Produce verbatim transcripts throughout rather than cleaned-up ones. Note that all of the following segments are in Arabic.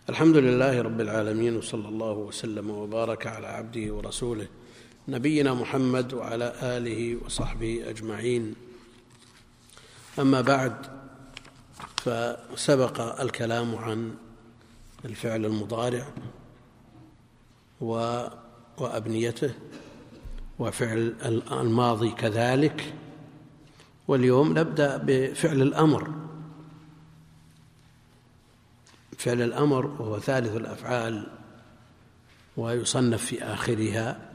الحمد لله رب العالمين، وصلى الله وسلم وبارك على عبده ورسوله نبينا محمد وعلى آله وصحبه أجمعين. أما بعد، فسبق الكلام عن الفعل المضارع وأبنيته وفعل الماضي كذلك، واليوم نبدأ بفعل الأمر. فعل الأمر وهو ثالث الأفعال ويصنف في آخرها،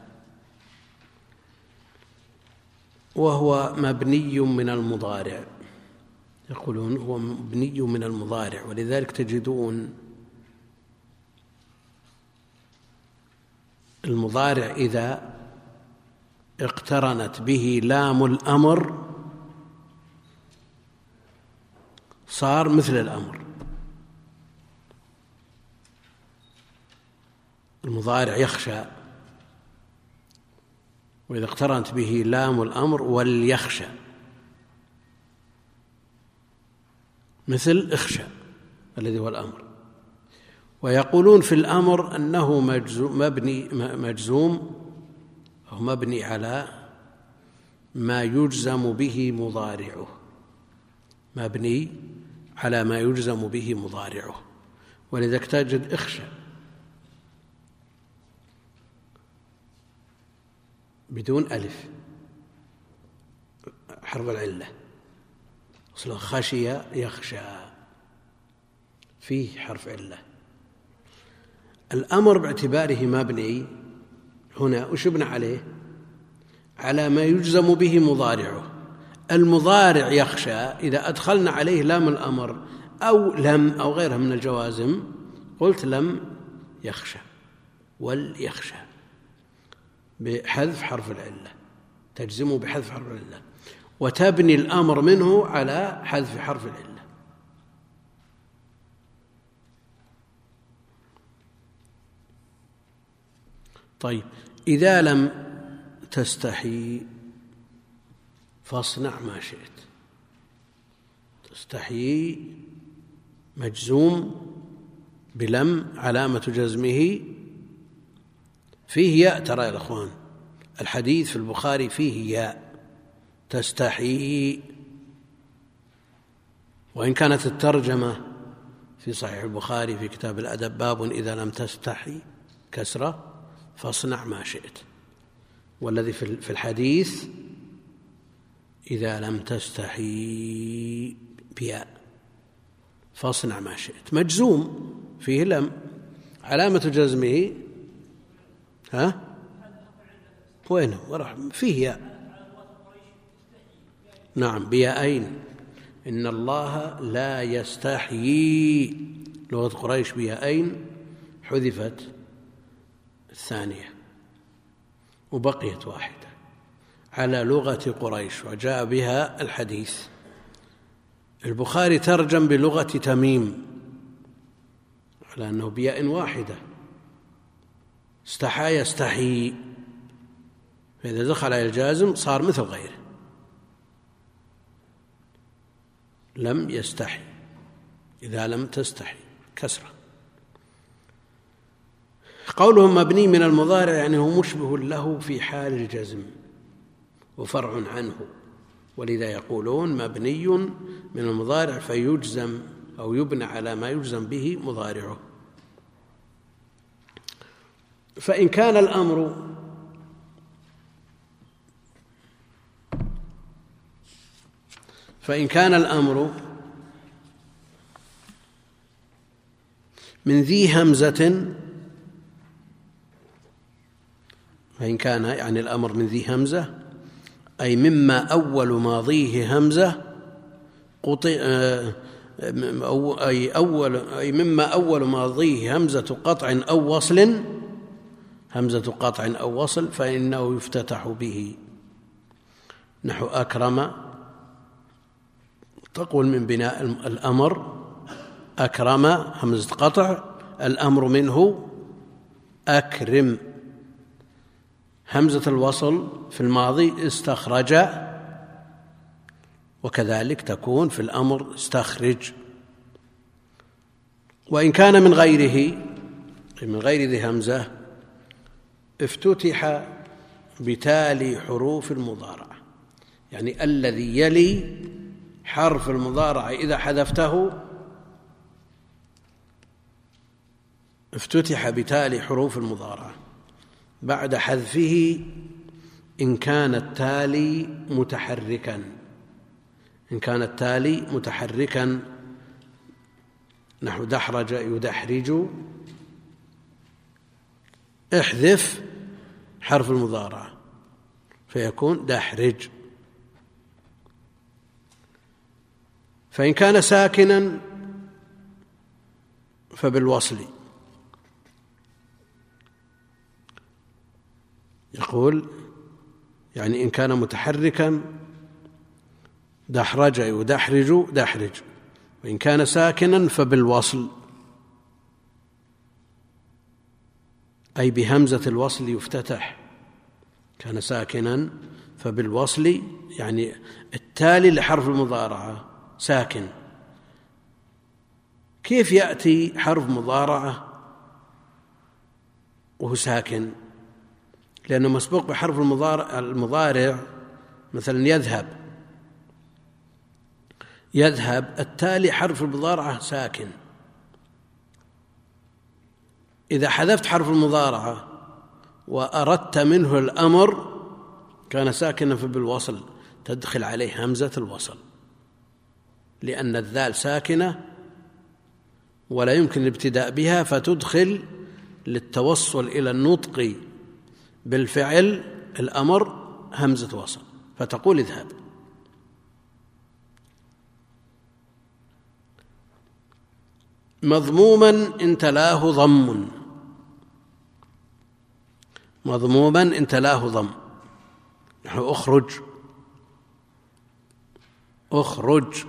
وهو مبني من المضارع. يقولون هو مبني من المضارع، ولذلك تجدون المضارع إذا اقترنت به لام الأمر صار مثل الأمر. المضارع يخشى، وإذا اقترنت به لام الأمر وليخشى مثل اخشى الذي هو الأمر. ويقولون في الأمر أنه مبني مجزوم أو مبني على ما يجزم به مضارعه، مبني على ما يجزم به مضارعه. ولذلك تجد اخشى بدون ألف، حرف العلة، أصله خشي يخشى فيه حرف علة. الأمر باعتباره مبني هنا وش يبنى عليه؟ على ما يجزم به مضارعه. المضارع يخشى إذا أدخلنا عليه لام الأمر أو لم أو غيرها من الجوازم، قلت لم يخشى وليخشى بحذف حرف العلة، تجزمه بحذف حرف العلة، وتبني الأمر منه على حذف حرف العلة. طيب، إذا لم تستحي فاصنع ما شئت. تستحي مجزوم بلم، علامة جزمه فيه ياء. ترى يا الأخوان الحديث في البخاري فيه ياء، تستحي. وإن كانت الترجمة في صحيح البخاري في كتاب الأدب باب إذا لم تستحي كسرة فاصنع ما شئت، والذي في الحديث إذا لم تستحي بياء فاصنع ما شئت، مجزوم فيه لم، علامة جزمه ها وينه ورح فيه ياء. نعم بياءين، إن الله لا يستحيي، لغة قريش بياءين، حذفت الثانية وبقيت واحدة على لغة قريش وجاء بها الحديث. البخاري ترجم بلغة تميم على أنه بياء واحدة، استحى يستحي، فإذا دخل على الجازم صار مثل غيره. لم يستحي إذا لم تستحي كسرة. قولهم مبني من المضارع يعني هو مشبه له في حال الجزم وفرع عنه، ولذا يقولون مبني من المضارع فيجزم أو يبنى على ما يجزم به مضارعه. فإن كان الأمر فإن كان الأمر من ذي همزة، فإن كان يعني الأمر من ذي همزة أي مما أول ماضيه همزة قطع، أي أول أي مما أول ماضيه همزة قطع أو وصل، همزة قطع أو وصل، فإنه يفتتح به. نحو أكرم، تقول من بناء الأمر أكرم همزة قطع، الأمر منه أكرم. همزة الوصل في الماضي استخرج، وكذلك تكون في الأمر استخرج. وإن كان من غيره من غير ذي همزة افتتح بتالي حروف المضارعة، يعني الذي يلي حرف المضارعة إذا حذفته افتتح بتالي حروف المضارعة بعد حذفه إن كان التالي متحركا إن كان التالي متحركا نحو دحرج يدحرج، احذف حرف المضارعة فيكون دحرج. فإن كان ساكنا فبالوصل، يقول يعني إن كان متحركا دحرج يدحرج دحرج، وإن كان ساكنا فبالوصل أي بهمزة الوصل يفتتح. كان ساكنا فبالوصل يعني التالي لحرف المضارعة ساكن. كيف يأتي حرف مضارعة وهو ساكن؟ لأنه مسبوق بحرف المضارع, المضارع مثلا يذهب يذهب التالي حرف المضارعة ساكن. إذا حذفت حرف المضارعة وأردت منه الأمر كان ساكنا فبالوصل تدخل عليه همزة الوصل، لأن الذال ساكنة ولا يمكن الابتداء بها، فتدخل للتوصل إلى النطق بالفعل الأمر همزة وصل، فتقول اذهب. مضموما إن تلاه ضم مضموما إن تلاه ضم نحو أخرج أخرج،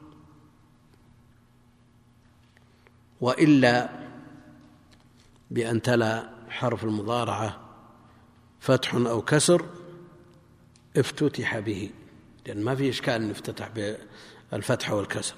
وإلا بأن تلا حرف المضارعة فتح أو كسر افتتح به، لأن ما في إشكال أن يفتتح بالفتح والكسر.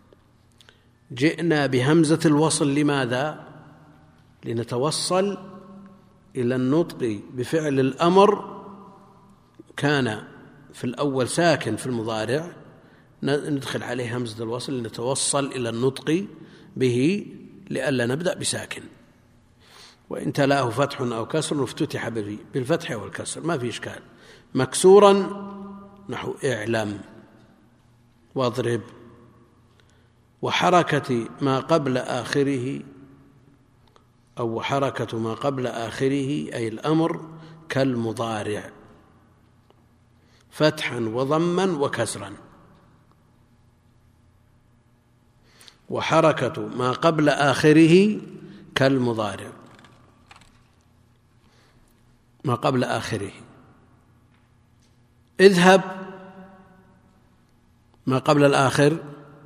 جئنا بهمزة الوصل لماذا؟ لنتوصل إلى النطق بفعل الأمر كان في الأول ساكن في المضارع، ندخل عليه همزة الوصل لنتوصل إلى النطق به لئلا نبدأ بساكن. وإن تلاه فتح أو كسر افتتح به بالفتح والكسر ما في إشكال. مكسورا نحو اعلم واضرب، وحركة ما قبل آخره أو حركة ما قبل آخره أي الأمر كالمضارع فتحا وضما وكسرا. وحركة ما قبل آخره كالمضارع ما قبل آخره. اذهب ما قبل الآخر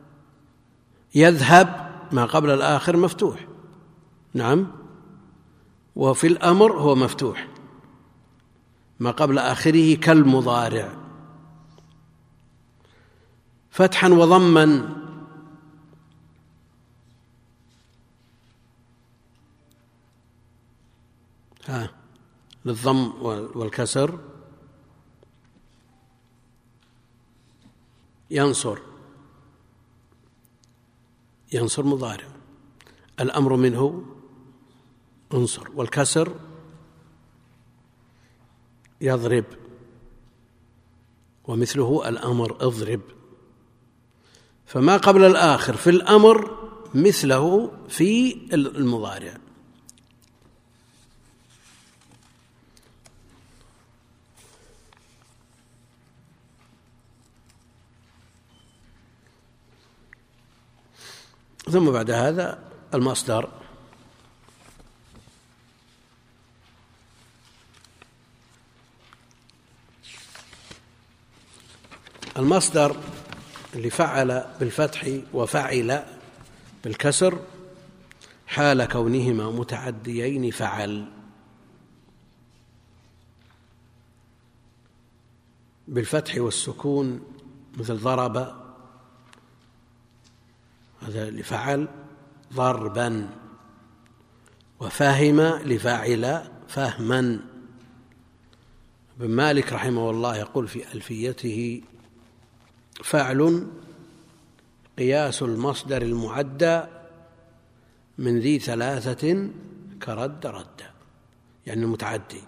يذهب ما قبل الآخر مفتوح، نعم، وفي الأمر هو مفتوح ما قبل آخره كالمضارع. فتحا وضما ها للضم والكسر ينصر ينصر مضارع الأمر منه انصر، والكسر يضرب ومثله الأمر اضرب. فما قبل الآخر في الأمر مثله في المضارع. ثم بعد هذا المصدر. المصدر اللي فعل بالفتح وفعل بالكسر حال كونهما متعديين فعل. بالفتح والسكون مثل ضرب هذا اللي فعل، ضربا، وفهم لفاعل فهما. ابن مالك رحمه الله يقول في ألفيته: فعل قياس المصدر المعدى من ذي ثلاثة كرد رد، يعني المتعدي.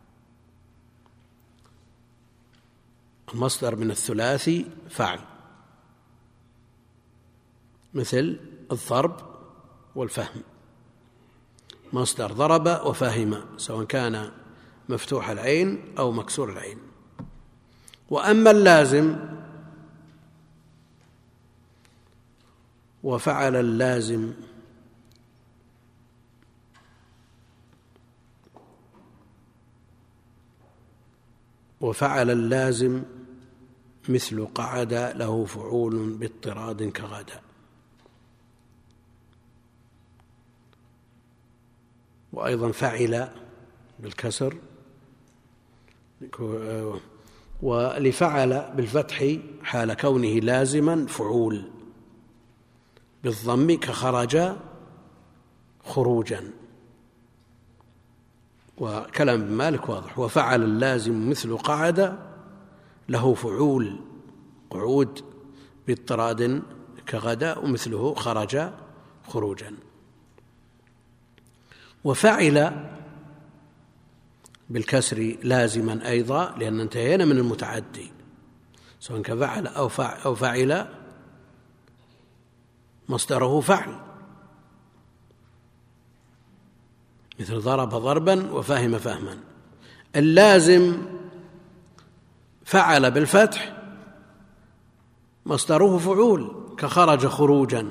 المصدر من الثلاثي فعل، مثل الضرب والفهم، مصدر ضرب وفهم، سواء كان مفتوح العين أو مكسور العين. وأما اللازم وفعل اللازم وفعل اللازم مثل قعد له فعول باضطراد كغدا. وأيضا فعل بالكسر، ولفعل بالفتح حال كونه لازما فعول، بالضم كخرج خروجا. وكلام ابن مالك واضح: وفعل اللازم مثل قعد له فعول قعود باضطراد كغدا، ومثله خرج خروجا. وفعل بالكسر لازما أيضا، لأن انتهينا من المتعدي، سواء كفعل أو فعل مصدره فعل، مثل ضرب ضربا وفهم فهما. اللازم فعل بالفتح مصدره فعول كخرج خروجا،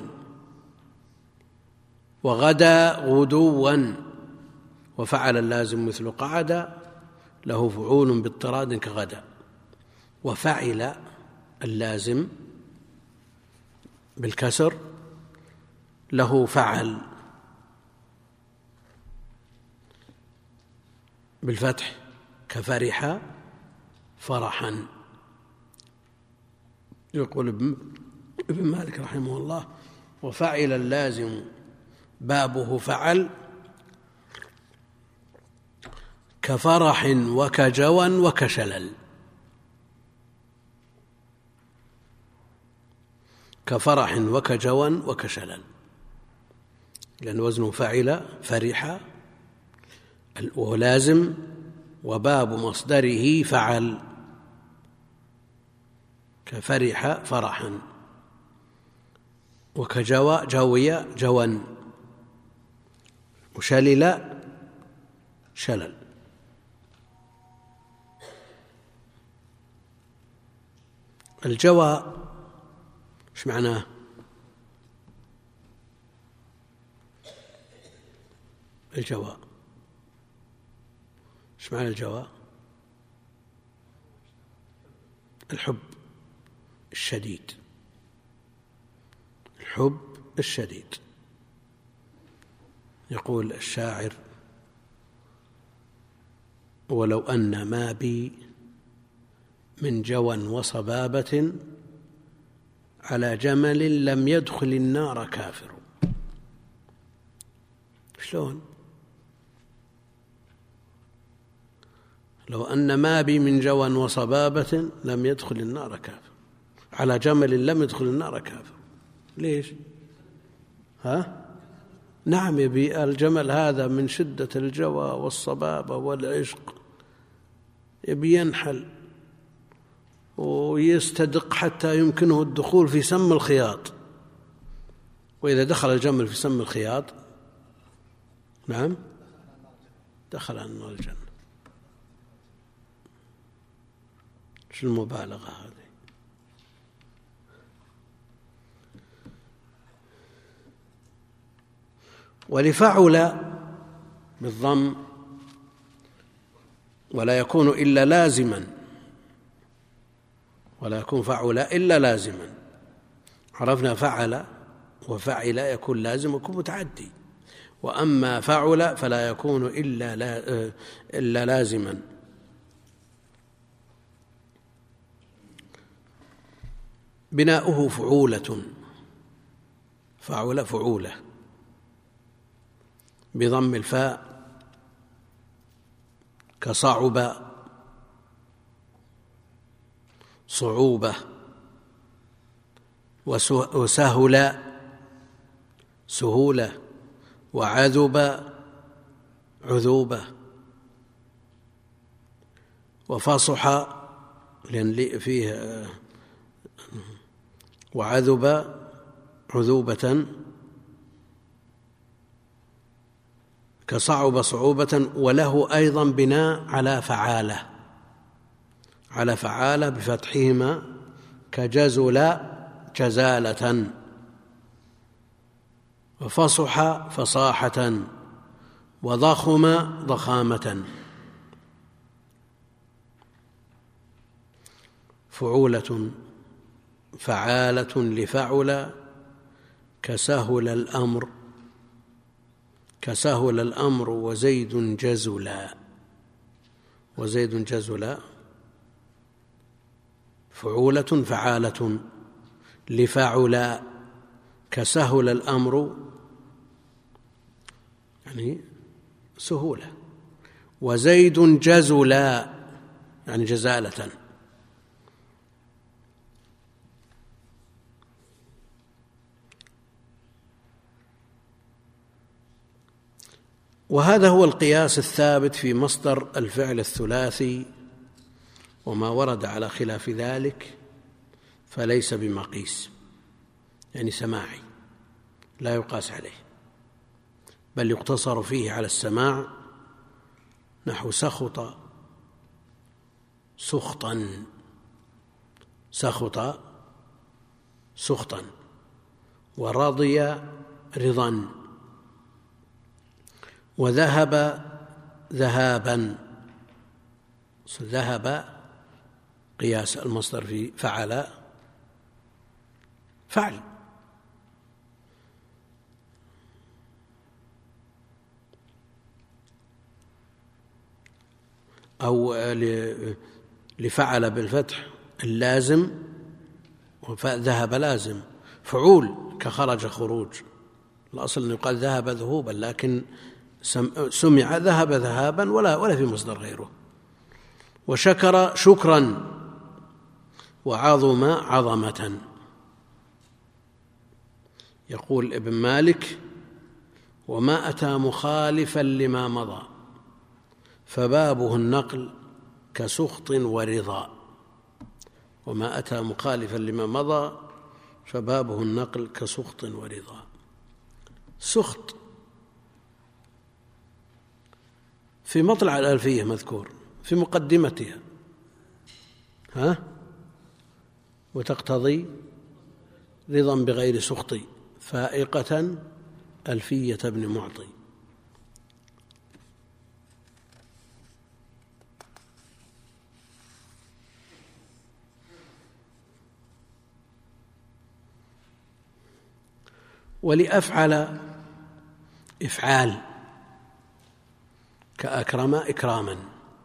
وغدا غدوا. وفعل اللازم مثل قعد له فعول باضطراد كغدا. وفعل اللازم بالكسر له فعل بالفتح كفرح فرحا. يقول ابن مالك رحمه الله: وفعل اللازم بابه فعل كفرح وكجوى وكشلل. كفرح وكجوى وكشلل، لأن وزنه فعل فرح، ولازم، وباب مصدره فعل، كفرح فرحا، وكجوى جوي جوا، وشلل شلل. الجوى ايش معناه؟ الجوى ايش معنى الجوى؟ الحب الشديد، الحب الشديد. يقول الشاعر: ولو أن ما بي من جوى وصبابة على جمل لم يدخل النار كافر. شلون؟ لو أن ما بي من جوى وصبابة لم يدخل النار كافر، على جمل لم يدخل النار كافر. ليش؟ ها؟ نعم، يبي الجمل هذا من شدة الجوى والصبابة والعشق يبي ينحل ويستدق حتى يمكنه الدخول في سم الخياط، وإذا دخل الجمل في سم الخياط نعم دخل النار الجنة. شو المبالغة هذه؟ ولفعل بالضم ولا يكون إلا لازما، ولا يكون فعل إلا لازما. عرفنا فعل وفعل يكون لازم ويكون متعدي، وأما فعل فلا يكون إلا, لا إلا لازما. بناؤه فعولة، فعل فعولة، بضم الفاء كصعب صعوبة، وسهل سهولة، وعذب عذوبة، وفصح لأن فيه وعذب عذوبة كصعب صعوبة. وله أيضا بناء على فعالة، على فعالة بفتحهما كجزل جزالة، وفصح فصاحة، وضخم ضخامة. فعولة فعالة لفعل كسهل الأمر كسهل الأمر وزيد جزلا وزيد جزلا. فعولة فعالة لفعل كسهل الأمر يعني سهولة، وزيد جزلا يعني جزالة. وهذا هو القياس الثابت في مصدر الفعل الثلاثي، وما ورد على خلاف ذلك فليس بمقيس، يعني سماعي لا يقاس عليه، بل يقتصر فيه على السماع، نحو سخط سخطا سخط سخطا، ورضي رضا، وذهب ذهابا. ذهب قياس المصدر في فعل فعل، أو لفعل بالفتح اللازم، وذهب لازم. فعول كخرج خروج، الأصل أن يقال ذهب ذهوبا، لكن سمع ذهب ذهابا ولا ولا في مصدر غيره. وشكر شكرا، وعظم عظمة. يقول ابن مالك: وما أتى مخالفا لما مضى فبابه النقل كسخط ورضا. وما أتى مخالفا لما مضى فبابه النقل كسخط ورضا. سخط في مطلع الألفية مذكور في مقدمتها، ها وتقتضي رضا بغير سخط، فائقة ألفية ابن معطي. ولأفعل إفعال كأكرم إكراما،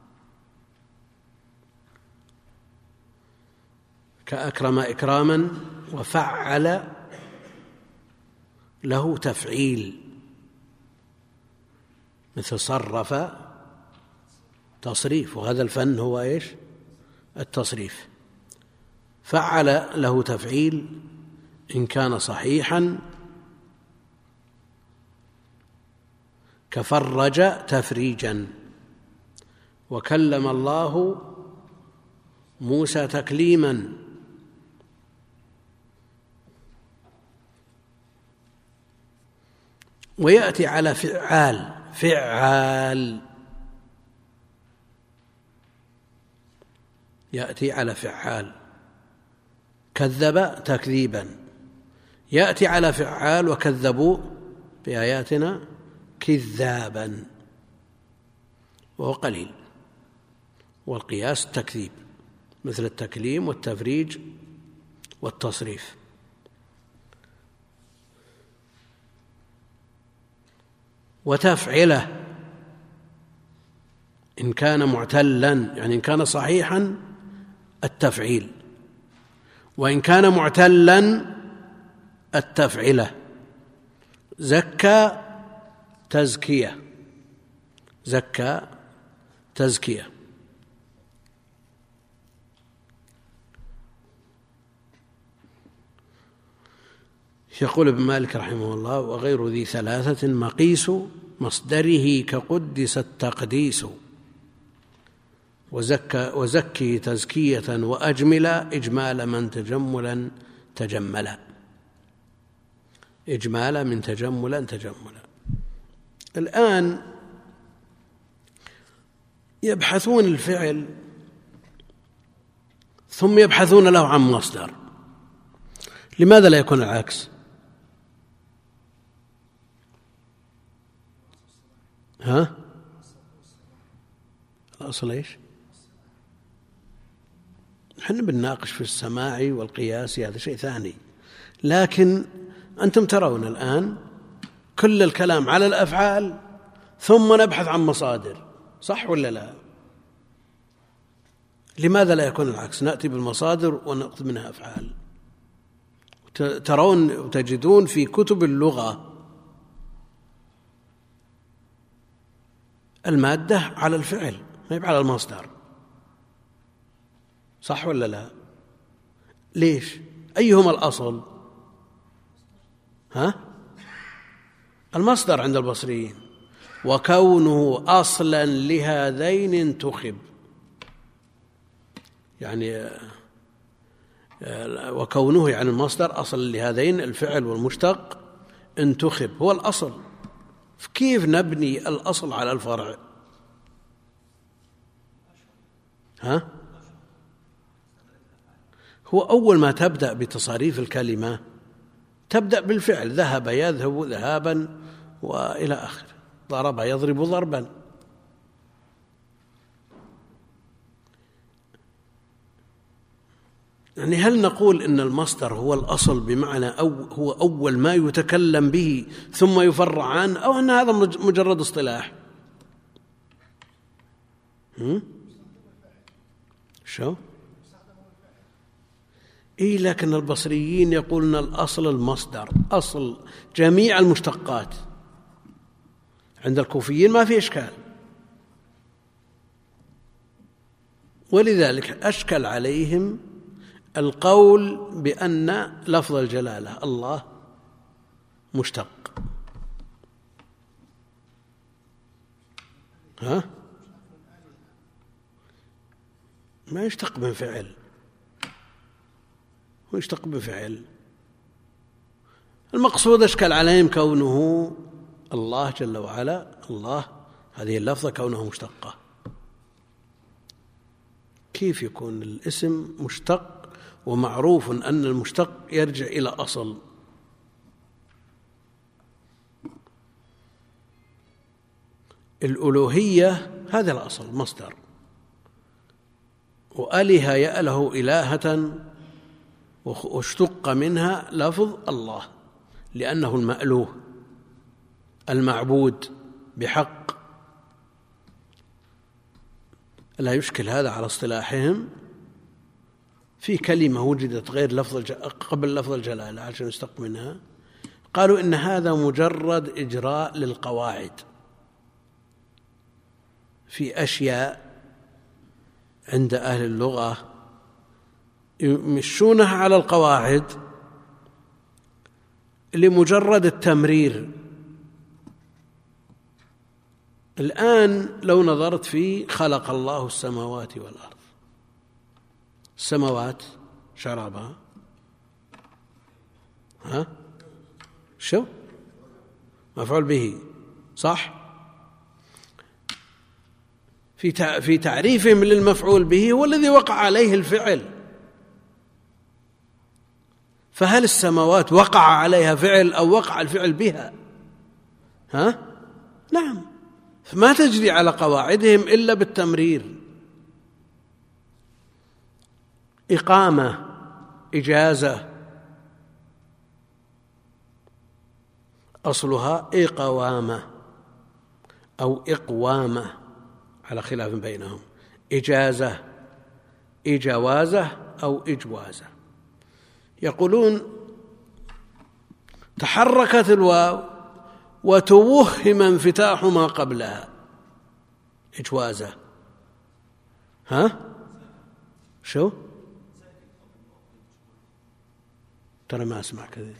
كأكرم إكراما. وفعل له تفعيل، مثل صرف تصريف، وهذا الفن هو إيش؟ التصريف. فعل له تفعيل إن كان صحيحا، كفرج تفريجا. وكلم الله موسى تكليما. ويأتي على فعال فعال يأتي على فعال كذب تكذيبا. يأتي على فعال وكذبوا بآياتنا كذابا، وهو قليل. والقياس التكذيب، مثل التكليم والتفريج والتصريف. وتفعله إن كان معتلا، يعني إن كان صحيحا التفعيل، وإن كان معتلا التفعله. زكى تزكية، زكى تزكية. يقول ابن مالك رحمه الله: وغير ذي ثلاثة مقيس مصدره كقدس التقديس، وزكى وزكي تزكية وأجملا إجمال من تجملا تجملا، إجمال من تجملا تجملا. الآن يبحثون الفعل ثم يبحثون له عن مصدر، لماذا لا يكون العكس؟ ها؟ الأصل إيش؟ نحن بنناقش في السماع والقياس، هذا شيء ثاني، لكن أنتم ترون الآن كل الكلام على الأفعال ثم نبحث عن مصادر، صح ولا لا؟ لماذا لا يكون العكس؟ نأتي بالمصادر ونأخذ منها أفعال. ترون وتجدون في كتب اللغة المادة على الفعل ما يبقى على المصدر، صح ولا لا؟ ليش؟ أيهما الأصل؟ ها؟ المصدر عند البصريين، وكونه أصلا لهذين انتخب، يعني وكونه يعني المصدر أصل لهذين الفعل والمشتق انتخب هو الأصل. كيف نبني الأصل على الفرع؟ ها؟ هو أول ما تبدأ بتصاريف الكلمة تبدأ بالفعل، ذهب يذهب ذهابا وإلى آخره، ضرب يضرب ضربا. يعني هل نقول إن المصدر هو الأصل بمعنى أو هو أول ما يتكلم به ثم يفرع عنه، أو أن هذا مجرد اصطلاح؟ هم؟ شو؟ إيه، لكن البصريين يقولون الأصل المصدر، أصل جميع المشتقات. عند الكوفيين ما في إشكال، ولذلك أشكل عليهم القول بأن لفظ الجلالة الله مشتق. ها؟ ما يشتق من فعل، هو يشتق بفعل. المقصود أشكل عليهم كونه الله جل وعلا الله، هذه اللفظة كونه مشتقة. كيف يكون الاسم مشتق ومعروف أن المشتق يرجع إلى أصل؟ الألوهية هذا الأصل مصدر، وأله يأله إلهة واشتق منها لفظ الله لأنه المألوه المعبود بحق. لا يشكل هذا على اصطلاحهم في كلمة وجدت غير لفظ قبل لفظ الجلالة عشان يشتق منها، قالوا إن هذا مجرد إجراء للقواعد في أشياء عند أهل اللغة يمشونها على القواعد لمجرد التمرير. الآن لو نظرت في خلق الله السماوات والأرض، السماوات شرابها ها شو مفعول به، صح؟ في في تعريفهم للمفعول به هو الذي وقع عليه الفعل. فهل السماوات وقع عليها فعل أو وقع الفعل بها؟ ها؟ نعم، فما تجري على قواعدهم إلا بالتمرير. إقامة، إجازة، أصلها إقوامة أو إقوامة على خلاف بينهم، إجازة إجوازة أو إجوازة. يقولون تحركت الواو وتوهم انفتاح ما قبلها إجوازة. ها شو ترى ما أسمع كذا.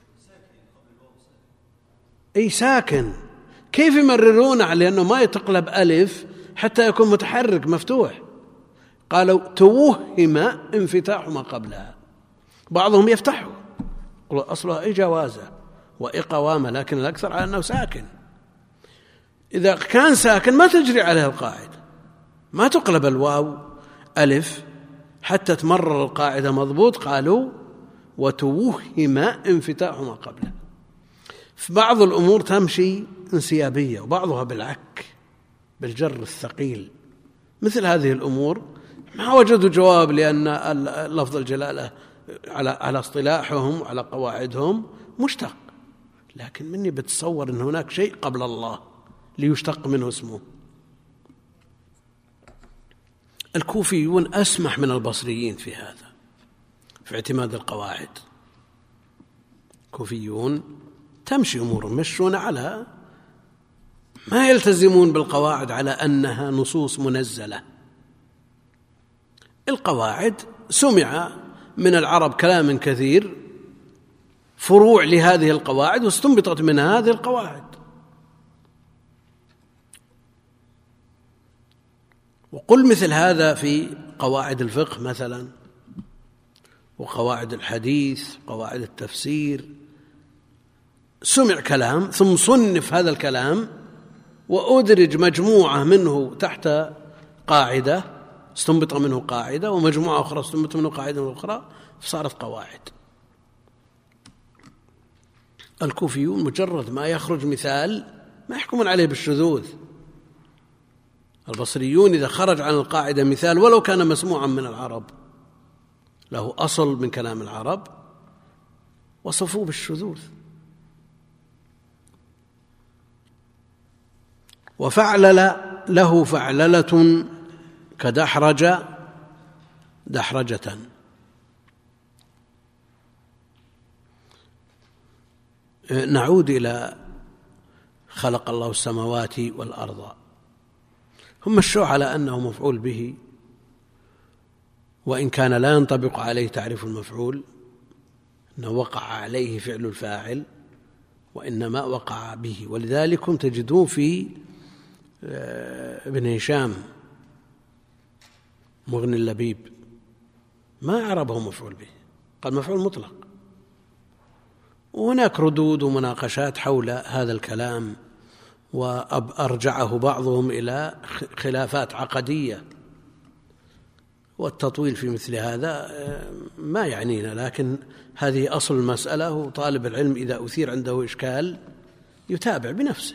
أي ساكن كيف يمررون على أنه ما يتقلب ألف حتى يكون متحرك مفتوح؟ قالوا توهم انفتاح ما قبلها. بعضهم يفتحه يقولوا أصلها إجوازة وإقوامة، لكن الأكثر على أنه ساكن. إذا كان ساكن ما تجري عليه القاعدة، ما تقلب الواو ألف حتى تمرر القاعدة مضبوط. قالوا وتوهم انفتاح ما قبله. في بعض الأمور تمشي انسيابية وبعضها بالعك بالجر الثقيل. مثل هذه الأمور ما وجدوا جواب، لأن لفظ الجلالة على على اصطلاحهم على قواعدهم مشتق، لكن مني بتصور أن هناك شيء قبل الله ليشتق منه اسمه. الكوفيون أسمح من البصريين في هذا في اعتماد القواعد. كوفيون تمشي أمور مشون على ما يلتزمون بالقواعد على أنها نصوص منزلة. القواعد سمع من العرب كلام كثير فروع لهذه القواعد واستنبطت من هذه القواعد. وقل مثل هذا في قواعد الفقه مثلا وقواعد الحديث قواعد التفسير. سمع كلام ثم صنف هذا الكلام وأدرج مجموعة منه تحت قاعدة استنبط منه قاعدة، ومجموعة أخرى استنبط منه قاعدة أخرى، فصارت قواعد. الكوفيون مجرد ما يخرج مثال ما يحكمون عليه بالشذوذ. البصريون إذا خرج عن القاعدة مثال ولو كان مسموعا من العرب له أصل من كلام العرب وصفوه بالشذوذ. وفعلل له فعللة كدحرج دحرجة. نعود إلى خلق الله السماوات والأرض. هم مشوا على أنه مفعول به، وإن كان لا ينطبق عليه تعريف المفعول، أنه وقع عليه فعل الفاعل وإنما وقع به. ولذلك تجدون في ابن هشام مغني اللبيب ما عربه مفعول به، قال مفعول مطلق. وهناك ردود ومناقشات حول هذا الكلام، وأرجعه بعضهم إلى خلافات عقدية، والتطويل في مثل هذا ما يعنينا، لكن هذه أصل المسألة. وطالب العلم إذا أثير عنده إشكال يتابع بنفسه.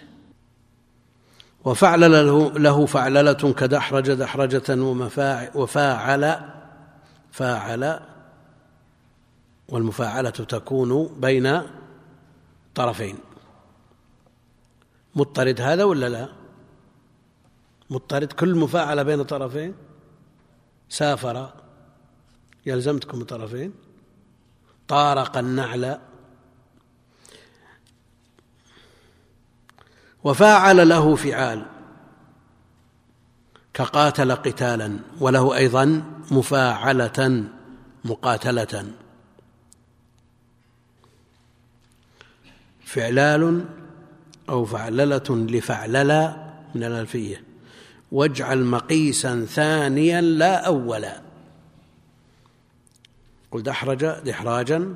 وفعل له, له فعللة كدحرج دحرجة وفاعل فاعل، والمفاعلة تكون بين طرفين. مضطرد هذا ولا لا؟ مضطرد كل مفاعلة بين طرفين. سافر يلزمتكم طرفين. طارق النعل. وفاعل له فعال كقاتل قتالا، وله أيضا مفاعلة مقاتلة. فعلال أو فعللة لفعلل من الألفية. واجعل مقيسا ثانيا لا أولا. قل دحرج دحراجا،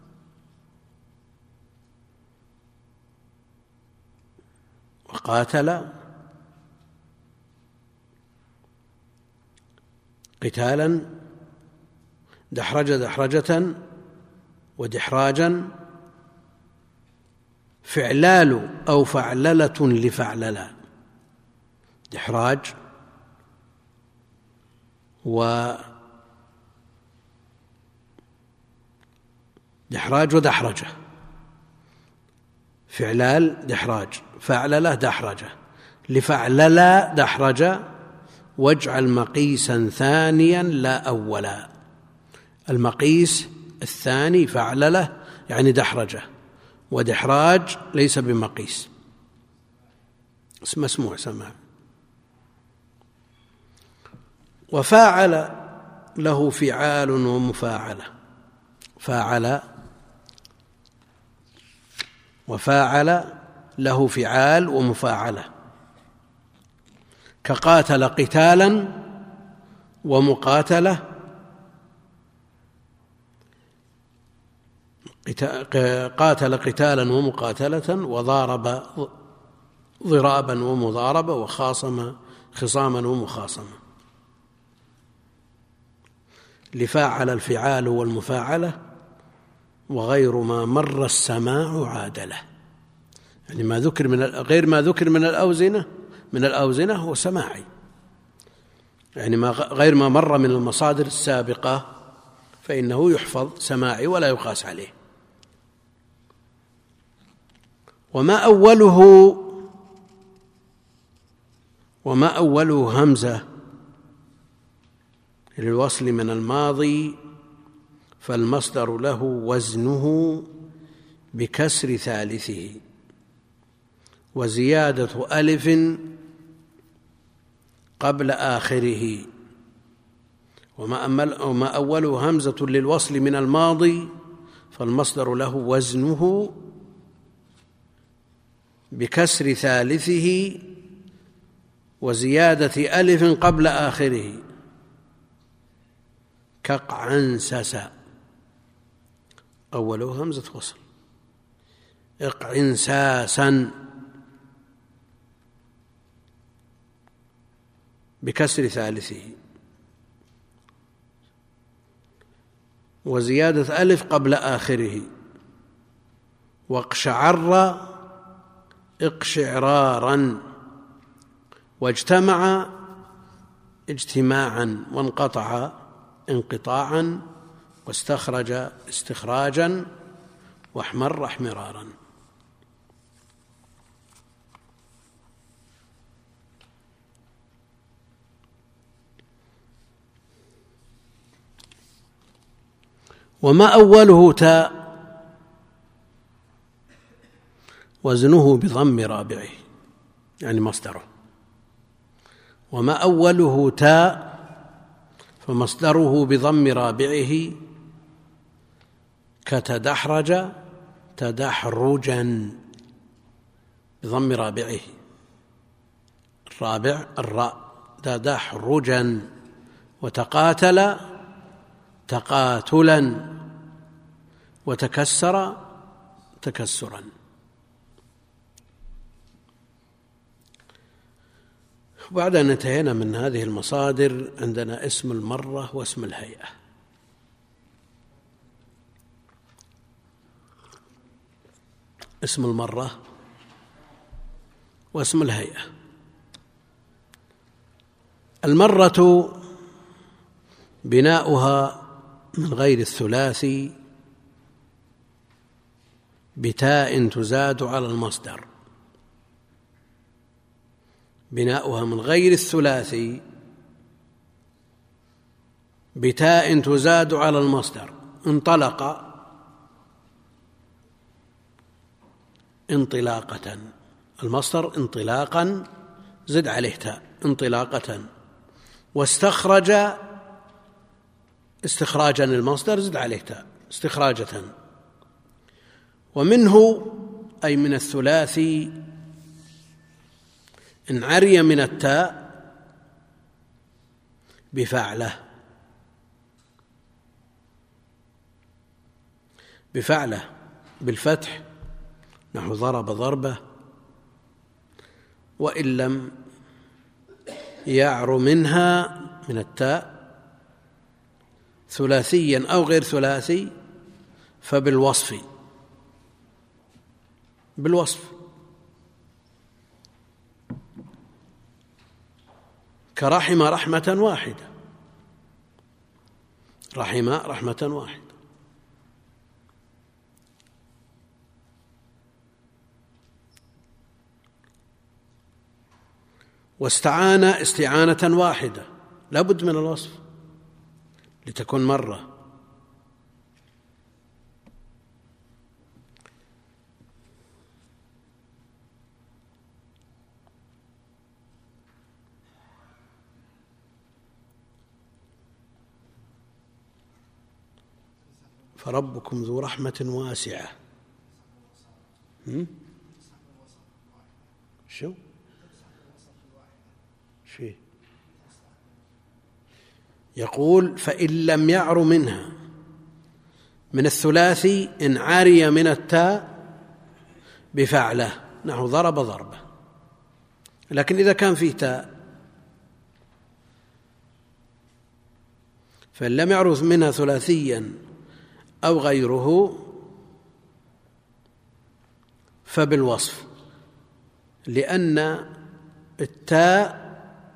وقاتل قتالا، دحرج دحرجة ودحراجا. فعلال أو فعللة لفعلل، دحراج ودحراج ودحرجة. فعلال دحراج، فعلله دحرجة، لفعلل دحرجة. واجعل مقيسا ثانيا لا أولا. المقيس الثاني فعلله يعني دحرجة، ودحراج ليس بمقيس. مسموع سماع. وفاعل له فعال ومفاعلة. فاعل وفاعل له فعال ومفاعلة، كقاتل قتالا ومقاتلة، قاتل قتالا ومقاتلة، وضارب ضرابا ومضاربة، وخاصم خصاما ومخاصمة. لفاعل الفعال والمفاعلة، وغير ما مر السماع عادله، يعني ما ذكر من غير ما ذكر من الأوزنة من الأوزنة هو سماعي، يعني ما غير ما مر من المصادر السابقة فإنه يحفظ سماعي ولا يقاس عليه. وما أوله وما أوله همزة للوصل من الماضي فالمصدر له وزنه بكسر ثالثه، وزيادة ألف قبل آخره. وما أوله همزة للوصل من الماضي فالمصدر له وزنه بكسر ثالثه وزيادة ألف قبل آخره، كقعنسس أوله همزة وصل، اقعنساسا بكسر ثالثه وزيادة ألف قبل آخره، واقشعر اقشعرارا، واجتمع اجتماعا، وانقطع انقطاعا، واستخرج استخراجا، واحمر احمرارا. وما أوله تاء وزنه بضم رابعه، يعني مصدره. وما أوله تاء فمصدره بضم رابعه، كتدحرج تدحرجا بضم رابعه، الرابع الراء، تدحرجا. وتقاتل تقاتلا، وتكسر تكسرا. بعد أن انتهينا من هذه المصادر عندنا اسم المرة واسم الهيئة. اسم المرة واسم الهيئة. المرة بناؤها من غير الثلاثي بتاء تزاد على المصدر. بناؤها من غير الثلاثي بتاء تزاد على المصدر. انطلق انطلاقة، المصدر انطلاقا زد عليه تاء انطلاقة. واستخرج استخراجا، المصدر زد عليه تاء استخراجة. ومنه أي من الثلاثي إن عري من التاء بفعله بفعله بالفتح، نحو ضرب ضربة. وإن لم يعر منها من التاء ثلاثيا أو غير ثلاثي فبالوصف بالوصف كرحم رحمة واحدة، رحم رحمة واحدة. واستعان استعانة واحدة، لا بد من الوصف لتكون مرة. فربكم ذو رحمة واسعة. شو شيء يقول فإن لم يعر منها من الثلاثي إن عري من التاء بفعله نحو ضرب ضربة، لكن إذا كان فيه تاء فإن لم يعرف منها ثلاثيا أو غيره فبالوصف، لأن التاء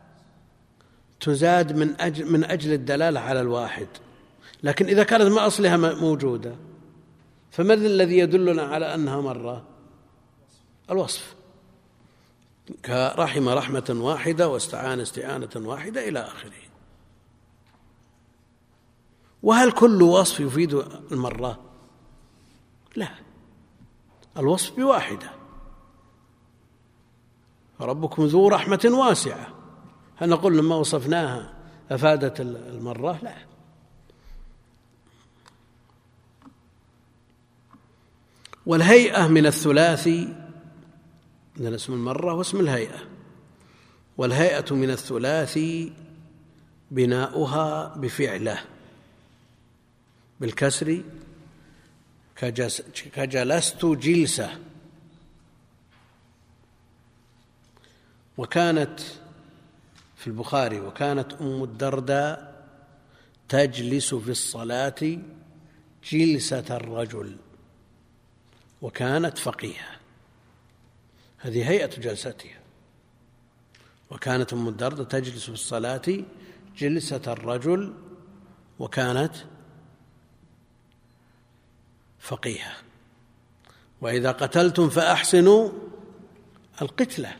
تزاد من أجل, من أجل الدلالة على الواحد، لكن إذا كانت ما أصلها موجودة فماذا الذي يدلنا على أنها مرة؟ الوصف، كرحم رحمة واحدة واستعان استعانة واحدة إلى آخره. وهل كل وصف يفيد المرة؟ لا، الوصف بواحدة، ربكم ذو رحمة واسعة، هل نقول لما وصفناها أفادت المرة؟ لا. والهيئة من الثلاثي من اسم المرة واسم الهيئة، والهيئة من الثلاثي بناؤها بفعله بالكسر كجلست جلسة. وكانت في البخاري وكانت أم الدرداء تجلس في الصلاة جلسة الرجل، وكانت فقيهة، هذه هيئة جلستها. وكانت أم الدرداء تجلس في الصلاة جلسة الرجل وكانت فقيهة. وإذا قتلتم فأحسنوا القتلة.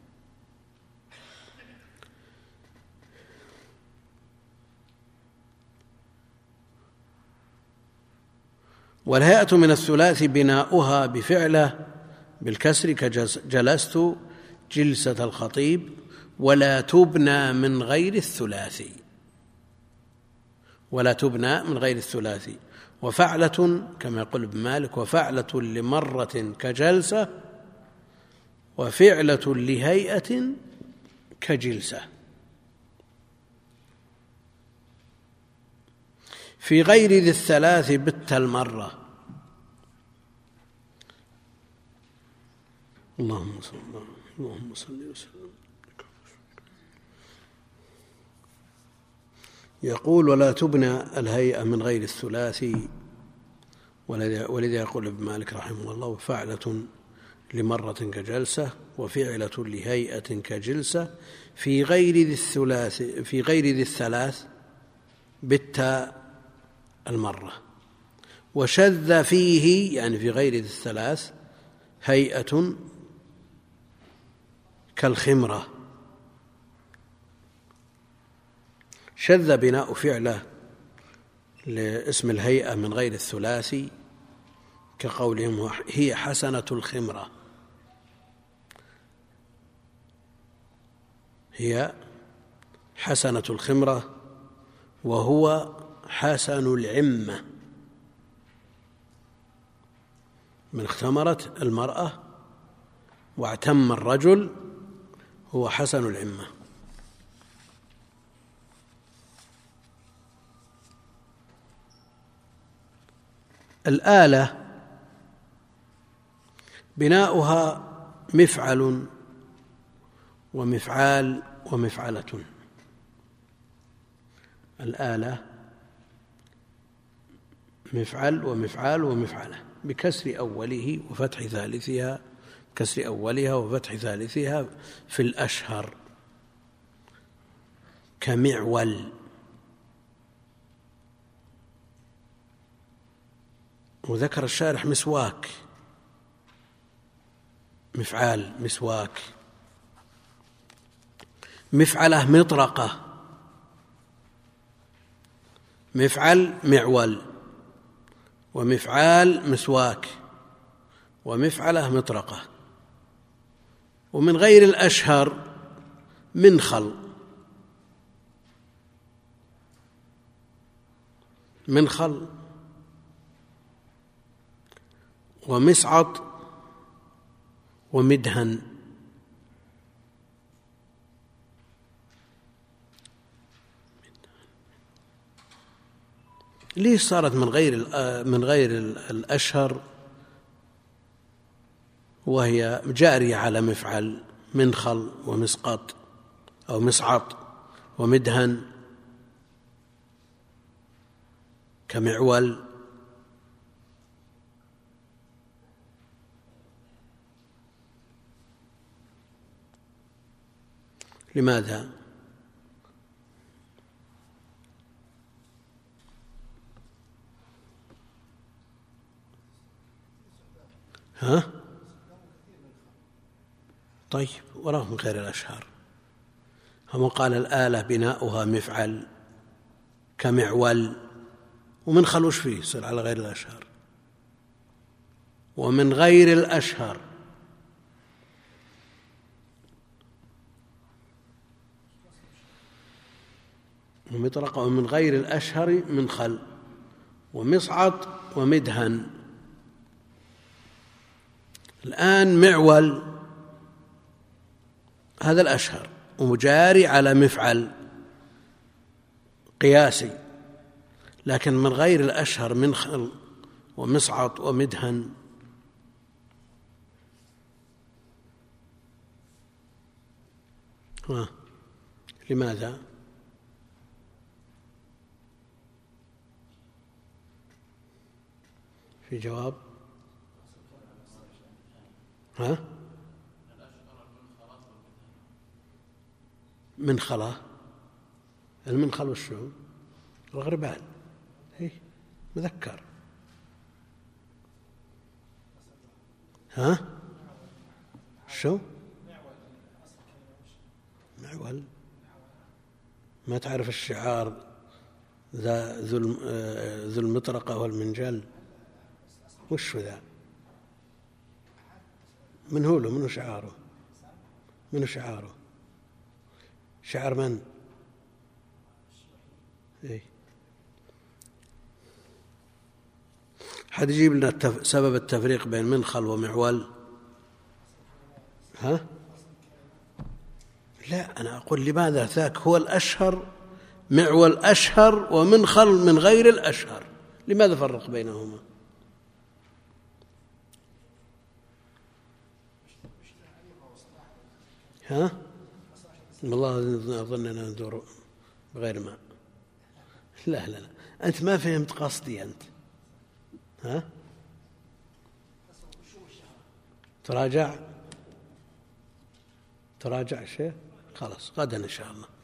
والهيئة من الثلاث بناؤها بفعله بالكسر كجلست جلسة الخطيب، ولا تبنى من غير الثلاثي، ولا تبنى من غير الثلاثي. وفعلة كما يقول ابن مالك وفعلة لمرة كجلسة، وفعلة لهيئة كجلسة. في غير ذي الثلاث بت المرة. اللهم صل اللهم صل وسلم. يقول ولا تبنى الهيئة من غير الثلاثي، ولذا يقول ابن مالك رحمه الله فعلة لمرة كجلسة وفعلة لهيئة كجلسة في غير ذي الثلاث في غير ذي الثلاث بالتاء المرة. وشذ فيه يعني في غير ذي الثلاث هيئة كالخمرة. شذ بناء فعله لاسم الهيئة من غير الثلاثي كقولهم هي حسنة الخمرة، هي حسنة الخمرة وهو حسن العمة. من اختمرت المرأة واعتم الرجل هو حسن العمة. الآلة بناؤها مفعل ومفعال ومفعلة. الآلة مفعل ومفعال ومفعلة بكسر أوله وفتح ثالثها، كسر أولها وفتح ثالثها في الأشهر كمعول. وذكر الشارح مسواك، مفعال مسواك. مفعلة مطرقة، مفعل معول، ومفعال مسواك، ومفعلة مطرقة. ومن غير الأشهر منخل، منخل ومسعط ومدهن. ليه صارت من غير من غير الأشهر وهي جارية على مفعل؟ منخل ومسقط أو مسعط ومدهن كمعول. لماذا؟ ها؟ طيب وراه من غير الأشهر. هم قال الآلة بناؤها مفعل كمعول، ومن خلوش فيه يصير على غير الأشهر. ومن غير الأشهر ومطرقة. ومن غير الأشهر منخل ومصعط ومدهن. الآن معول هذا الأشهر ومجاري على مفعل قياسي، لكن من غير الأشهر منخل ومصعط ومدهن. ها. لماذا؟ في جواب؟ ها؟ منخلة. المنخل والشو الغربال، هي مذكر. ها؟ شو؟ معول. ما تعرف الشعار ذا ذو المطرقة والمنجل؟ وش ذا؟ من هو له؟ منه شعاره؟ منه شعاره؟ شعر من؟ إيه؟ حد يجيب لنا التف... سبب التفريق بين منخل ومعول؟ ها؟ لا، أنا أقول لماذا ذاك هو الأشهر، معول أشهر ومنخل من غير الأشهر، لماذا فرق بينهما؟ ها؟ والله أظن أن ندور بغير ماء. لا لا لا، أنت ما فهمت قصدي أنت. ها؟ تراجع تراجع شيء. خلاص غدا إن شاء الله.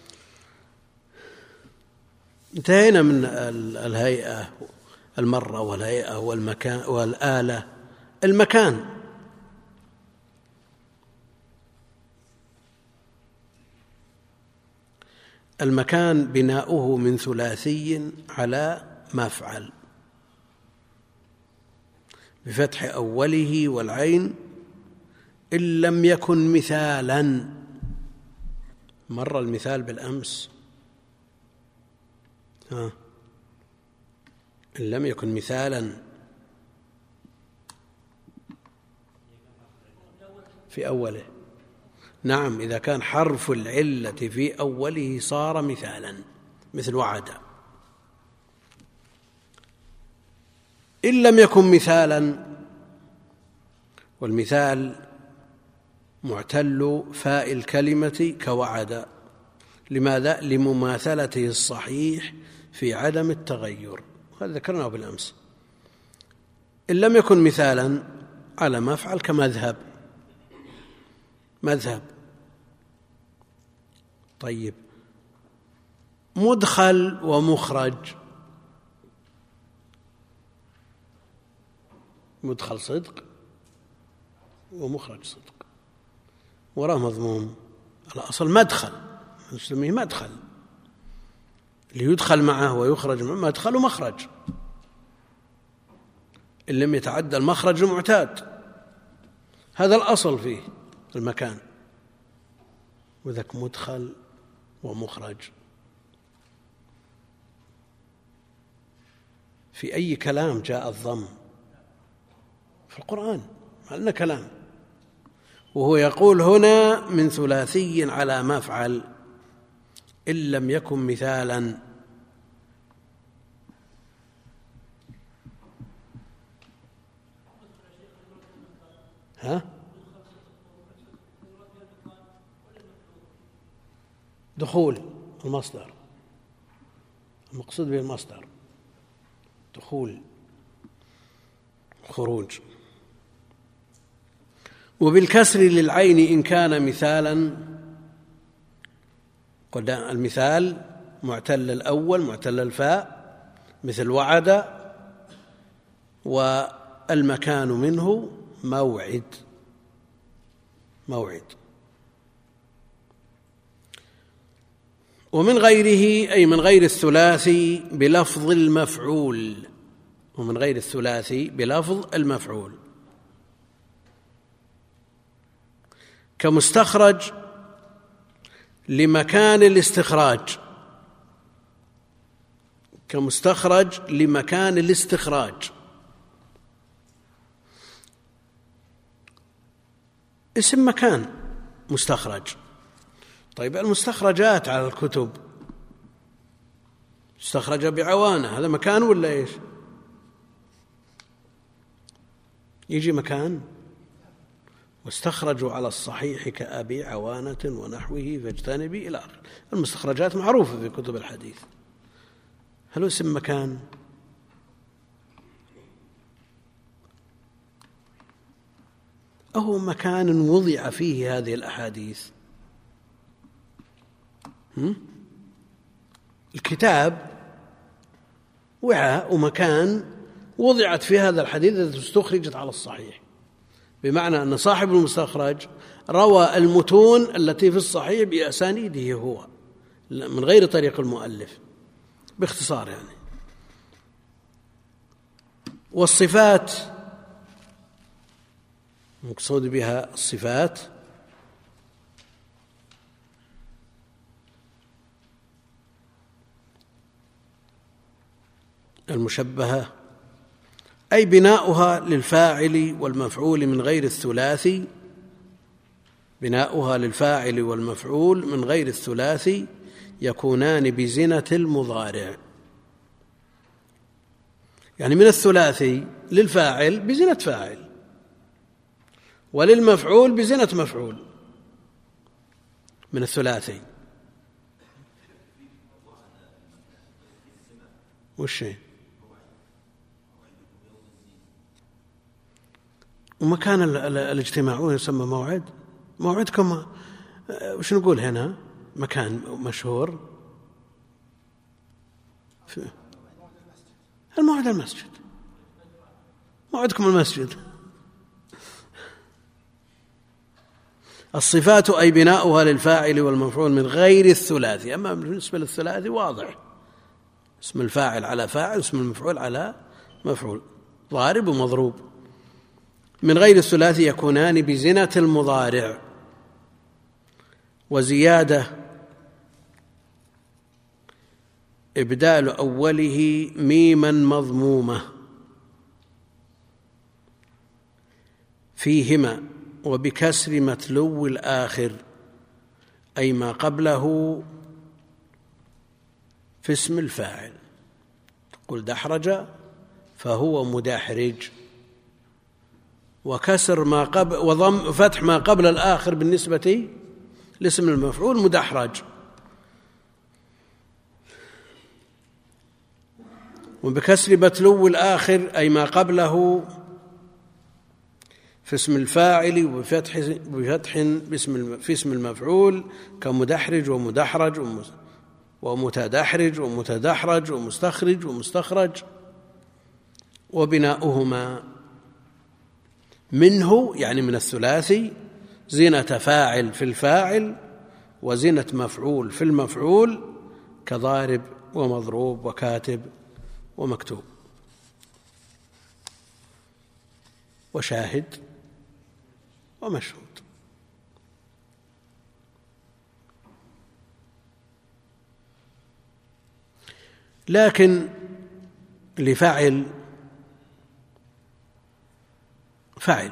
انتهينا من الهيئة المرة والهيئة والمكان والآلة. المكان المكان بناؤه من ثلاثي على مفعل بفتح أوله والعين إن لم يكن مثالا. مر المثال بالأمس. ها. إن لم يكن مثالا في أوله. نعم، إذا كان حرف العلة في أوله صار مثالا مثل وعد. إن لم يكن مثالا، والمثال معتل فاء الكلمة كوعد. لماذا؟ لمماثلته الصحيح في عدم التغير، هذا ذكرناه بالأمس. إن لم يكن مثالا على مفعل كمذهب. مذهب. طيب، مدخل ومخرج. مدخل صدق ومخرج صدق، وراه مضموم. الأصل مدخل، نسميه مدخل، اللي يدخل معه ويخرج معه مدخل ومخرج. إن لم يتعدى المخرج المعتاد، هذا الأصل فيه المكان. وذاك مدخل ومخرج. في أي كلام جاء الضم في القرآن ما لنا كلام. وهو يقول هنا من ثلاثي على مفعل إن لم يكن مثالا. ها؟ دخول المصدر، المقصود به المصدر، دخول خروج. وبالكسر للعين إن كان مثالا، قد المثال معتل الأول معتل الفاء مثل وعد، والمكان منه موعد، موعد. ومن غيره أي من غير الثلاثي بلفظ المفعول، ومن غير الثلاثي بلفظ المفعول كمستخرج لمكان الاستخراج، كمستخرج لمكان الاستخراج. اسم مكان مستخرج. طيب المستخرجات على الكتب استخرج بعوانة، هذا مكان ولا إيش؟ يجي مكان. واستخرجوا على الصحيح كأبي عوانة ونحوه فاجتنبي إلى آخره. المستخرجات معروفة في كتب الحديث. هل هو اسم مكان؟ أو مكان وضع فيه هذه الأحاديث؟ الكتاب وعاء ومكان وضعت في هذا الحديث التي استخرجت على الصحيح، بمعنى أن صاحب المستخرج روى المتون التي في الصحيح بأسانيده هو من غير طريق المؤلف، باختصار يعني. والصفات مقصود بها الصفات المشبهة أي بناؤها للفاعل والمفعول من غير الثلاثي، بناؤها للفاعل والمفعول من غير الثلاثي يكونان بزنة المضارع. يعني من الثلاثي للفاعل بزنة فاعل، وللمفعول بزنة مفعول من الثلاثي. والشيء ومكان الاجتماع يسمى موعد. موعدكم وش نقول هنا؟ مكان مشهور. الموعد المسجد، موعدكم المسجد. الصفات أي بناؤها للفاعل والمفعول من غير الثلاثي. أما بالنسبة للثلاثي واضح، اسم الفاعل على فاعل، اسم المفعول على مفعول، ضارب ومضروب. من غير الثلاثي يكونان بزنة المضارع. وزيادة إبدال أوله ميما مضمومة فيهما، وبكسر متلو الآخر أي ما قبله في اسم الفاعل. تقول دحرج فهو مدحرج، وكسر ما قبل وضم فتح ما قبل الآخر بالنسبة لاسم المفعول مدحرج. وبكسر متلو الآخر أي ما قبله في اسم الفاعل، وبفتح بفتح باسم في اسم المفعول كمدحرج ومدحرج ومتدحرج ومتدحرج ومستخرج ومستخرج. وبناؤهما منه يعني من الثلاثي زنة فاعل في الفاعل وزنة مفعول في المفعول كضارب ومضروب وكاتب ومكتوب وشاهد ومشهود. لكن لفعل فاعل.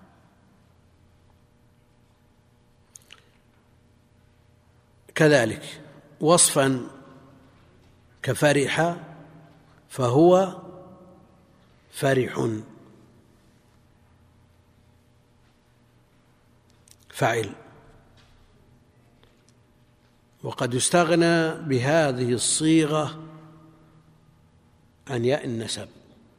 كذلك وصفا كفرح فهو فرح، فاعل. وقد يستغنى بهذه الصيغة عن ياء النسب،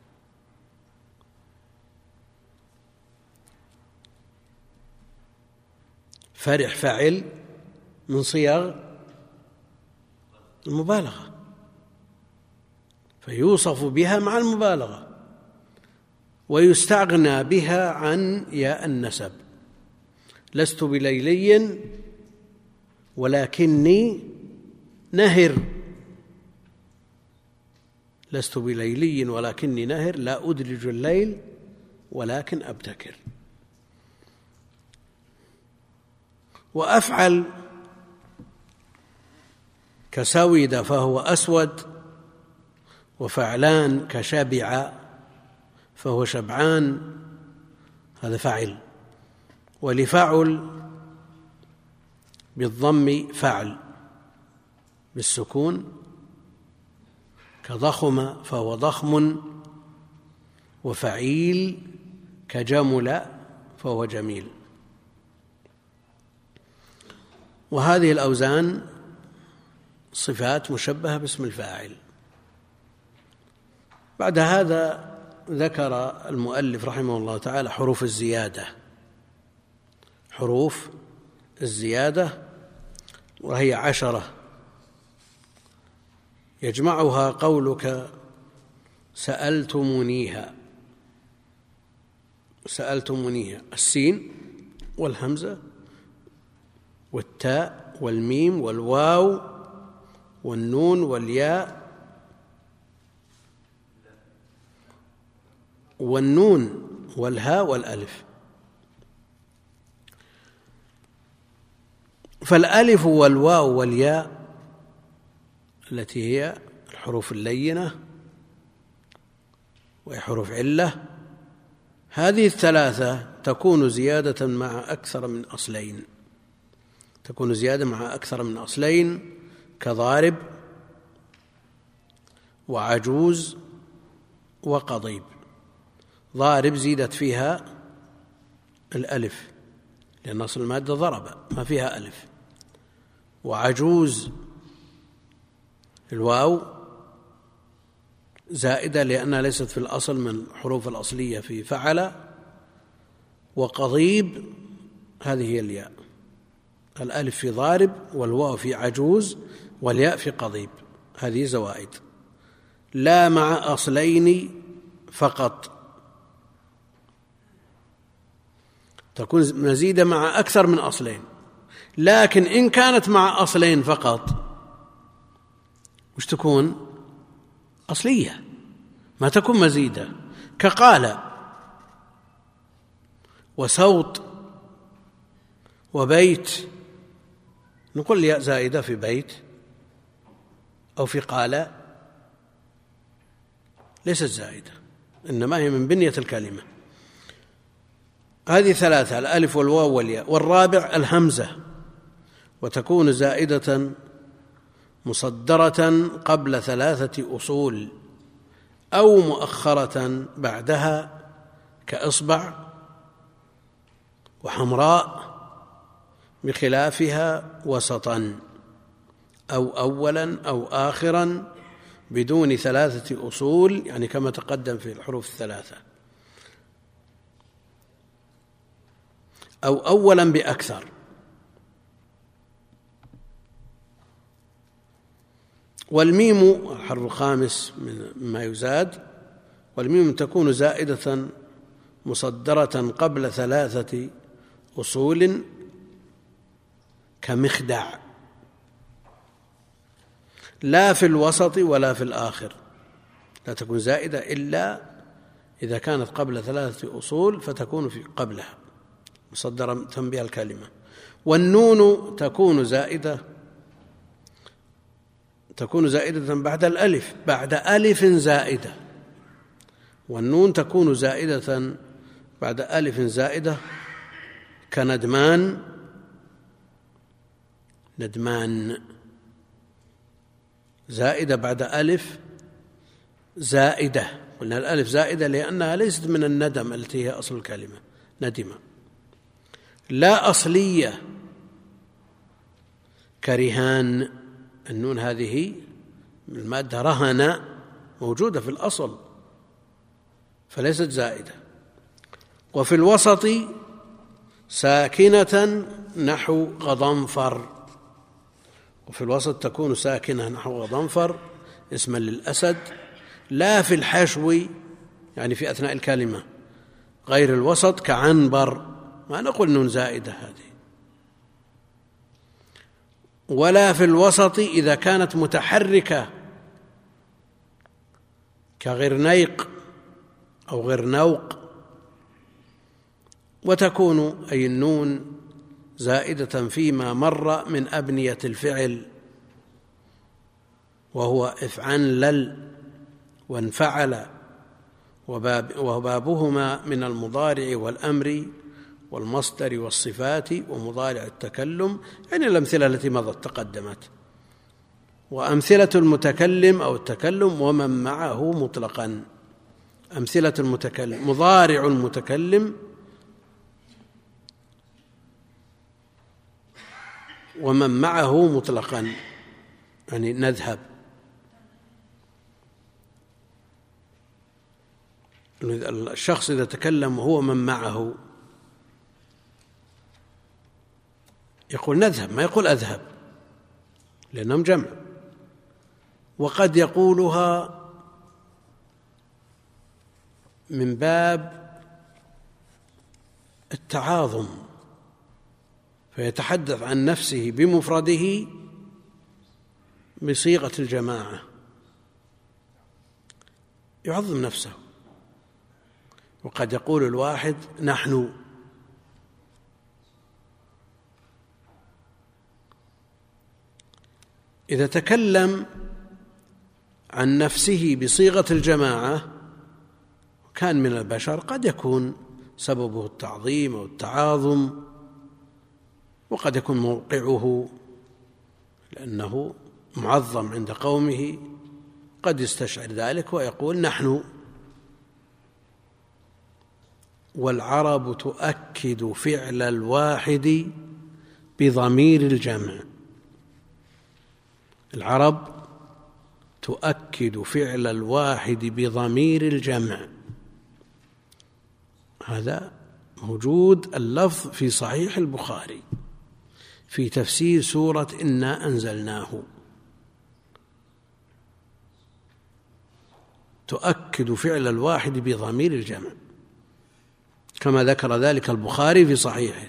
فرح فاعل من صيغ المبالغة، فيوصف بها مع المبالغة، ويستغنى بها عن ياء النسب. لست بليلي ولكني نهر، لست بليلي ولكني نهر، لا أدرج الليل ولكن أبتكر. وأفعل كسود فهو أسود، وفعلان كشبع فهو شبعان، هذا فعل. ولفعل بالضم فعل، بالسكون كضخم فهو ضخم، وفعيل كجمل فهو جميل. وهذه الأوزان صفات مشبهة باسم الفاعل. بعد هذا ذكر المؤلف رحمه الله تعالى حروف الزيادة، حروف الزيادة وهي عشرة، يجمعها قولك سألتمونيها، سألتمونيها، السين والهمزة والتاء والميم والواو والنون والياء والنون والهاء والألف. فالألف والواو والياء التي هي الحروف اللينة وهي حروف علة، هذه الثلاثة تكون زيادة مع أكثر من أصلين، تكون زيادة مع أكثر من أصلين كضارب وعجوز وقضيب. ضارب زيدت فيها الألف لأن أصل المادة ضرب ما فيها ألف، وعجوز الواو زائدة لأنها ليست في الأصل من الحروف الأصلية في فعل، وقضيب هذه هي الياء، الألف في ضارب والواو في عجوز والياء في قضيب، هذه زوائد لا مع أصلين فقط، تكون مزيدة مع أكثر من أصلين. لكن إن كانت مع أصلين فقط وش تكون؟ أصلية، ما تكون مزيدة، كقال وصوت وبيت، نقول ياء زائدة في بيت أو في قال ليست زائدة، إنما هي من بنية الكلمة. هذه ثلاثة، الألف والواو والياء. والرابع الهمزة، وتكون زائدة مصدرة قبل ثلاثة أصول أو مؤخرة بعدها كإصبع وحمراء، بخلافها وسطا أو أولا أو آخرا بدون ثلاثة أصول، يعني كما تقدم في الحروف الثلاثة، أو أولا بأكثر. والميم الحرف الخامس مما يزاد، والميم تكون زائدة مصدرة قبل ثلاثة أصول كمخدع، لا في الوسط ولا في الآخر، لا تكون زائدة إلا إذا كانت قبل ثلاثة أصول فتكون في قبلها مصدرة بها الكلمة. والنون تكون زائدة تكون زائدة بعد الألف، بعد ألف زائدة، والنون تكون زائدة بعد ألف زائدة كندمان، ندمان، زائدة بعد ألف زائدة، قلنا الألف زائدة لأنها ليست من الندم التي هي أصل الكلمة، ندم. لا أصلية كرهان، النون هذه المادة رهن موجودة في الأصل فليست زائدة. وفي الوسط ساكنة نحو غضنفر، وفي الوسط تكون ساكنة نحو غضنفر اسما للأسد. لا في الحشو يعني في أثناء الكلمة غير الوسط كعنبر، ما نقول نون زائدة هذه. ولا في الوسط إذا كانت متحركة كغرنيق أو غرنوق، وتكون أي النون زائدة فيما مر من أبنية الفعل، وهو افعلل وانفعل، وباب وبابهما من المضارع والأمر والمصدر والصفات ومضارع التكلم، يعني الأمثلة التي مضت تقدمت. وأمثلة المتكلم أو التكلم ومن معه مطلقا. أمثلة المتكلم: مضارع المتكلم ومن معه مطلقا، يعني نذهب. الشخص إذا تكلم وهو من معه يقول نذهب، ما يقول أذهب لأنهم جمع. وقد يقولها من باب التعاظم، فيتحدث عن نفسه بمفرده بصيغة الجماعة، يعظم نفسه. وقد يقول الواحد نحن، إذا تكلم عن نفسه بصيغة الجماعة كان من البشر قد يكون سببه التعظيم أو التعاظم، وقد يكون موقعه لأنه معظم عند قومه قد يستشعر ذلك ويقول نحن. والعرب تؤكد فعل الواحد بضمير الجمع، العرب تؤكد فعل الواحد بضمير الجمع. هذا موجود اللفظ في صحيح البخاري في تفسير سورة إنا أنزلناه، تؤكد فعل الواحد بضمير الجمع كما ذكر ذلك البخاري في صحيحه.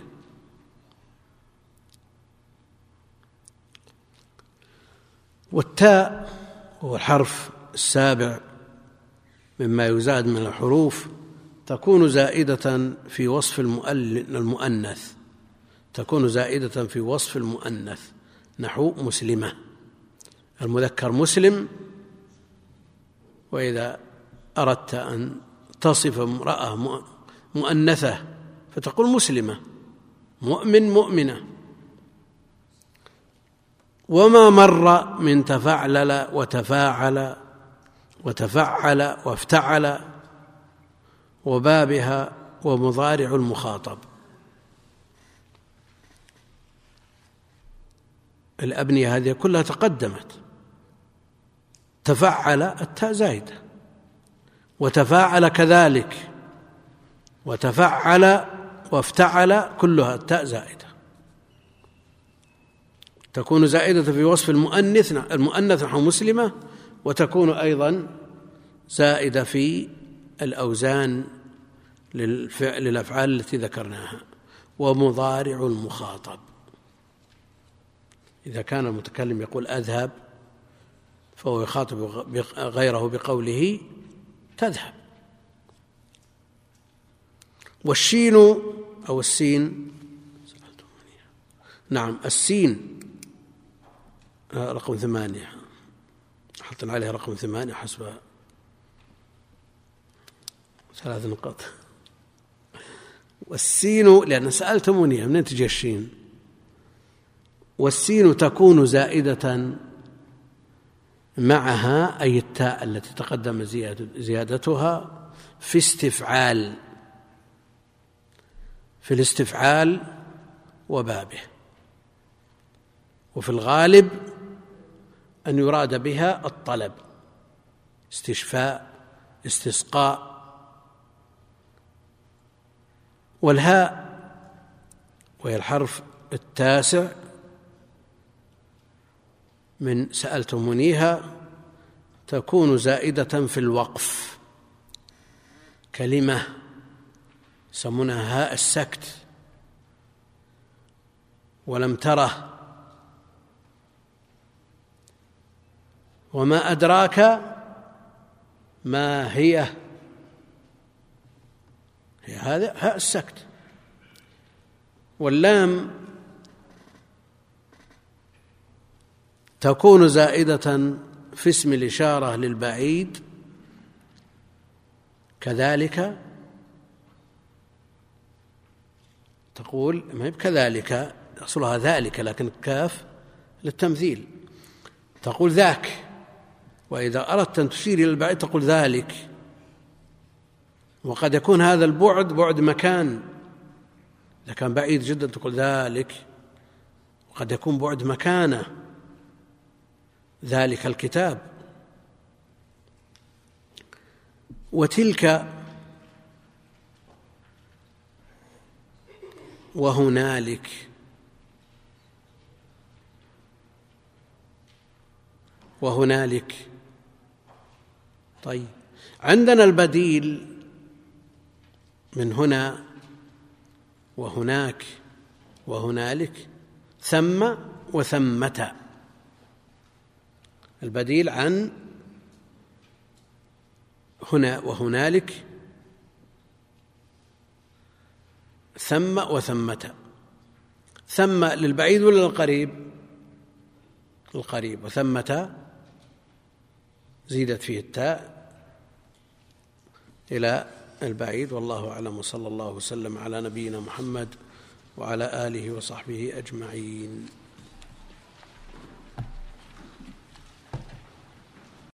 والتاء هو الحرف السابع مما يزاد من الحروف، تكون زائدة في وصف المؤنث، تكون زائدة في وصف المؤنث نحو مسلمة، المذكر مسلم. وإذا أردت أن تصف امرأة مؤنثة فتقول مسلمة، مؤمن مؤمنة. وما مر من تفعلل وتفاعل وتفعل وافتعل وبابها ومضارع المخاطب، الأبنية هذه كلها تقدمت. تفعل التاء زائدة، وتفاعل كذلك، وتفعل وافتعل كلها التاء زائدة، تكون زائدة في وصف المؤنث المؤنث نحو مسلمة، وتكون أيضا زائدة في الأوزان للأفعال التي ذكرناها. ومضارع المخاطب، إذا كان المتكلم يقول أذهب فهو يخاطب غيره بقوله تذهب. والشين أو السين، نعم السين رقم ثمانية، حطنا عليها رقم ثمانية حسب ثلاث نقاط. والسين لأن سألتموني منين تجي الشين، والسين تكون زائدة معها أي التاء التي تقدم زيادتها في استفعال، في الاستفعال وبابه، وفي الغالب أن يراد بها الطلب، استشفاء، استسقاء. والهاء وهي الحرف التاسع من سألتمونيها تكون زائدة في الوقف، كلمة يسمونها هاء السكت، ولم تره، وما أدراك ما هي، هي هذا هاء السكت. واللام تكون زائدة في اسم الإشارة للبعيد كذلك، تقول ما هي كذلك أصلها ذلك لكن الكاف للتمثيل، تقول ذاك، وإذا أردت أن تشير إلى البعيد تقول ذلك. وقد يكون هذا البعد بعد مكان، إذا كان بعيد جدا تقول ذلك، وقد يكون بعد مكانه، ذلك الكتاب. وتلك وهنالك، وهنالك. طيب، عندنا البديل من هنا وهناك وهنالك ثم وثمة، البديل عن هنا وهنالك ثم وثمة. ثم للبعيد ولا للقريب؟ القريب. وثمة زيدت فيه التاء إلى البعيد. والله أعلم، وصلى الله وسلم على نبينا محمد وعلى آله وصحبه أجمعين.